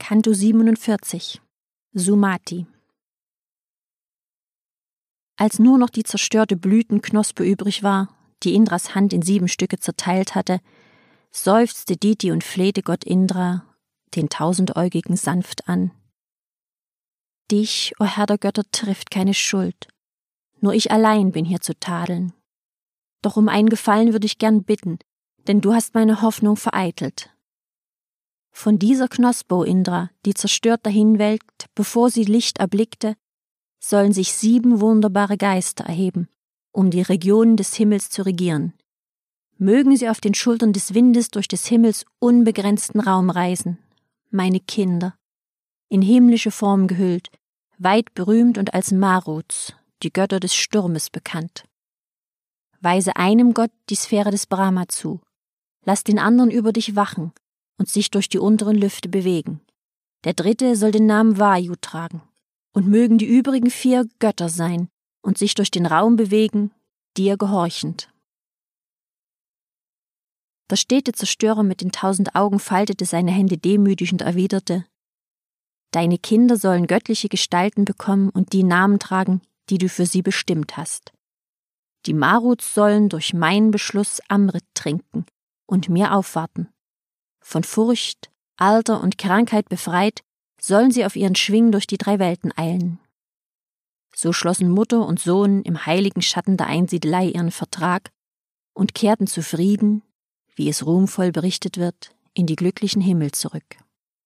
Canto 47 Sumati. Als nur noch die zerstörte Blütenknospe übrig war, die Indras Hand in 7 Stücke zerteilt hatte, seufzte Diti und flehte Gott Indra, den Tausendäugigen, sanft an. Dich, o Herr der Götter, trifft keine Schuld. Nur ich allein bin hier zu tadeln. Doch um einen Gefallen würde ich gern bitten, denn du hast meine Hoffnung vereitelt. Von dieser Knospe, o Indra, die zerstört dahinwelkt, bevor sie Licht erblickte, sollen sich 7 wunderbare Geister erheben, um die Regionen des Himmels zu regieren. Mögen sie auf den Schultern des Windes durch des Himmels unbegrenzten Raum reisen, meine Kinder, in himmlische Form gehüllt, weit berühmt und als Maruts, die Götter des Sturmes, bekannt. Weise einem Gott die Sphäre des Brahma zu, lass den anderen über dich wachen und sich durch die unteren Lüfte bewegen. Der 3. soll den Namen Vayu tragen, und mögen die übrigen 4 Götter sein und sich durch den Raum bewegen, dir gehorchend. Der stete Zerstörer mit den 1000 Augen faltete seine Hände demütig und erwiderte: Deine Kinder sollen göttliche Gestalten bekommen und die Namen tragen, die du für sie bestimmt hast. Die Maruts sollen durch meinen Beschluss Amrit trinken und mir aufwarten. Von Furcht, Alter und Krankheit befreit, sollen sie auf ihren Schwingen durch die 3 Welten eilen. So schlossen Mutter und Sohn im heiligen Schatten der Einsiedelei ihren Vertrag und kehrten zufrieden, wie es ruhmvoll berichtet wird, in die glücklichen Himmel zurück.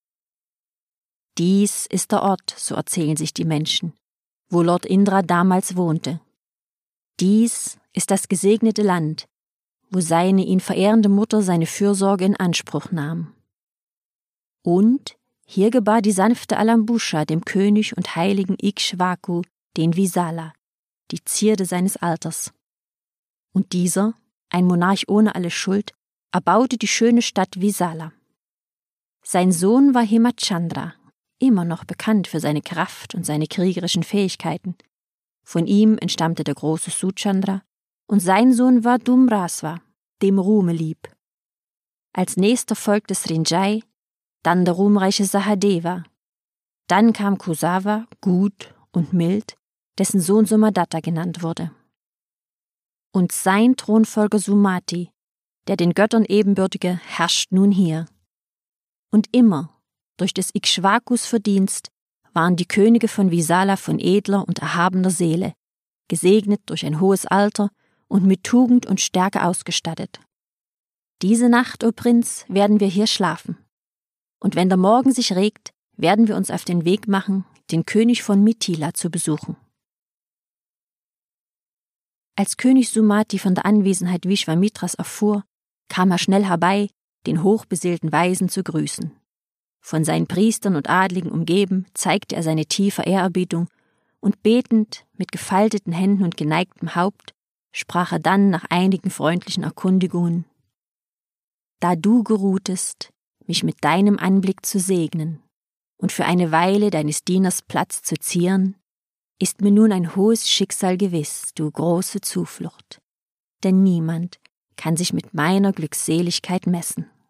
Dies ist der Ort, so erzählen sich die Menschen, wo Lord Indra damals wohnte. Dies ist das gesegnete Land, wo seine ihn verehrende Mutter seine Fürsorge in Anspruch nahm. Und hier gebar die sanfte Alambusha dem König und heiligen Ikshvaku den Visala, die Zierde seines Alters. Und dieser, ein Monarch ohne alle Schuld, erbaute die schöne Stadt Visala. Sein Sohn war Hemachandra, immer noch bekannt für seine Kraft und seine kriegerischen Fähigkeiten. Von ihm entstammte der große Suchandra, und sein Sohn war Dumrasva, dem Ruhme lieb. Als nächster folgte Srinjai, dann der ruhmreiche Sahadeva. Dann kam Kusava, gut und mild, dessen Sohn Somadatta genannt wurde. Und sein Thronfolger Sumati, der den Göttern ebenbürtige, herrscht nun hier. Und immer, durch des Ikshvakus Verdienst, waren die Könige von Visala von edler und erhabener Seele, gesegnet durch ein hohes Alter und mit Tugend und Stärke ausgestattet. Diese Nacht, o Prinz, werden wir hier schlafen. Und wenn der Morgen sich regt, werden wir uns auf den Weg machen, den König von Mithila zu besuchen. Als König Sumati von der Anwesenheit Vishwamitras erfuhr, kam er schnell herbei, den hochbeseelten Weisen zu grüßen. Von seinen Priestern und Adligen umgeben, zeigte er seine tiefe Ehrerbietung, und betend, mit gefalteten Händen und geneigtem Haupt, sprach er dann nach einigen freundlichen Erkundigungen: Da du geruhtest, mich mit deinem Anblick zu segnen und für eine Weile deines Dieners Platz zu zieren, ist mir nun ein hohes Schicksal gewiss, du große Zuflucht, denn niemand kann sich mit meiner Glückseligkeit messen.